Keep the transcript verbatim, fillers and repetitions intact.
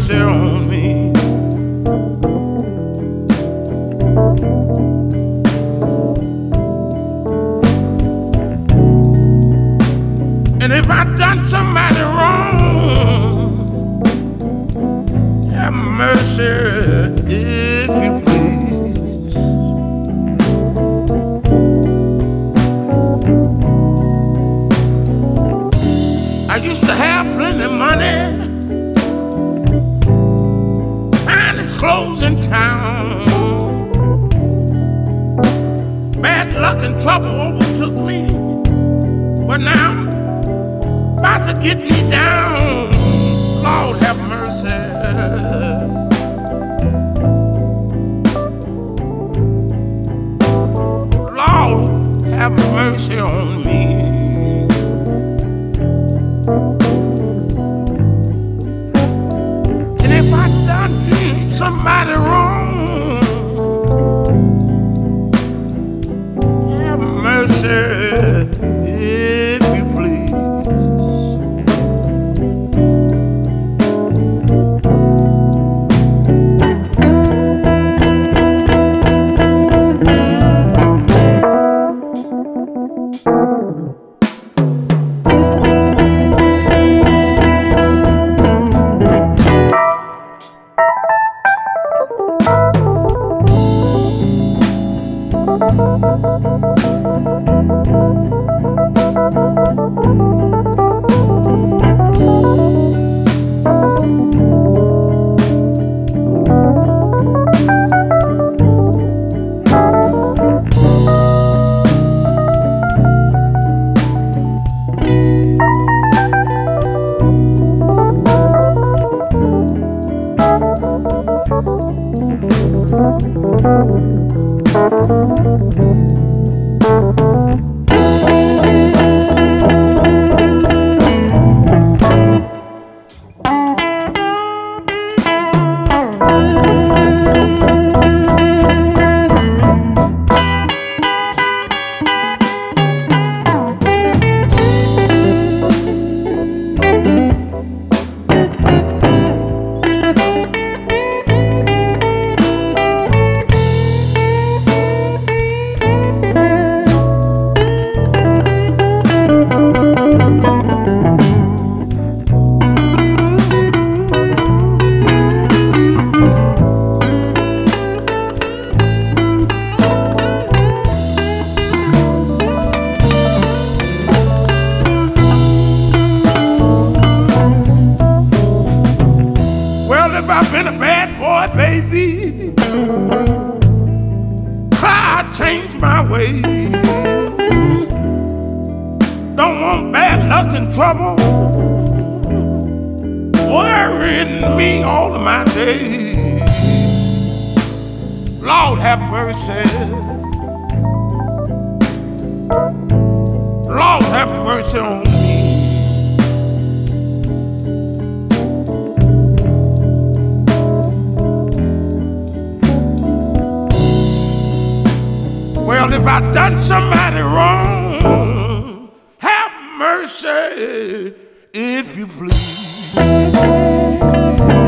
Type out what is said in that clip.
mercy on me. And if I've done somebody wrong, have mercy if you please. I used to have plenty of money, finest clothes in town. Bad luck and trouble overtook me, but now I'm about to get me down. Lord have mercy. Lord have mercy on me. And if I done somebody wrong, have mercy if you please. If I've been a bad boy, baby, I changed my ways. Don't want bad luck and trouble worrying me all of my days. Lord have mercy. Lord have mercy on me. Well, if I done somebody wrong, have mercy if you please.